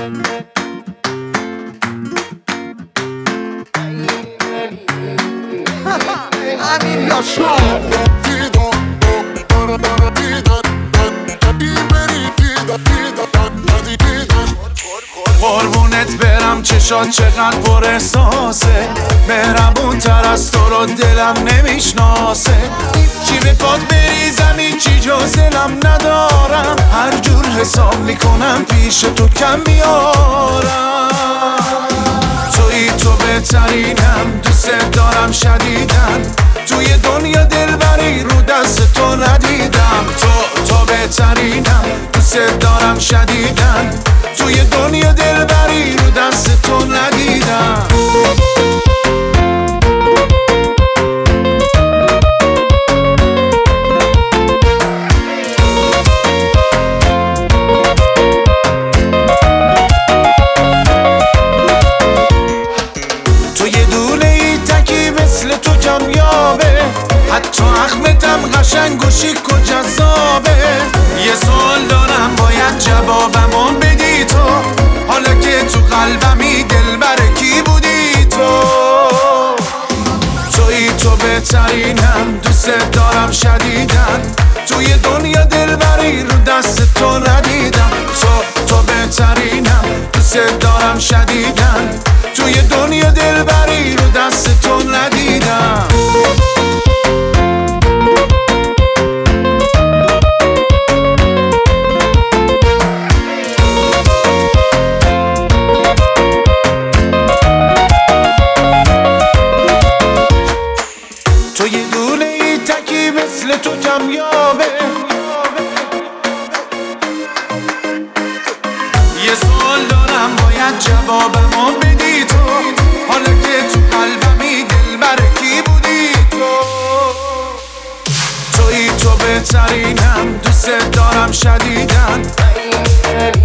امیر یاشا قربونت برم چشات چقدر پر احساسه، مهربون تر از تو رو دلم نمیشناسه. چی بخواد بریزم هیچی جز دلم ندارم، هر جور حساب میکنم پیش تو کم میارم. توی تو بهترینم، دوست دارم شدیدن، توی دنیا دلبری رو دست تو ندیدم. تو بهترینم، دوست دارم شدیدن، توی دنیا دلبری رو دست تو ندیدم. تو کمیابه، حتی اخمتم قشنگ و شیک و جذابه. یه سوال دارم باید جوابمو بدی تو، حالا که تو قلبمی دلبر کی بودی تو؟ توی تو بهترینم، دوست دارم شدیدن، توی دنیا دلبری رو دست تو ندیدم. تو بهترینم، دوست دارم شدیدن، توی دنیا دلبری رو دست تو ندیدم. تو یه دونه ای تکی مثل تو کمیابه. یه سوال دارم باید جوابمو بدی تو، حالا که تو قلبمی دلبر کی بودی تو؟ توی تو بهترینم، دوست دارم شدیدن،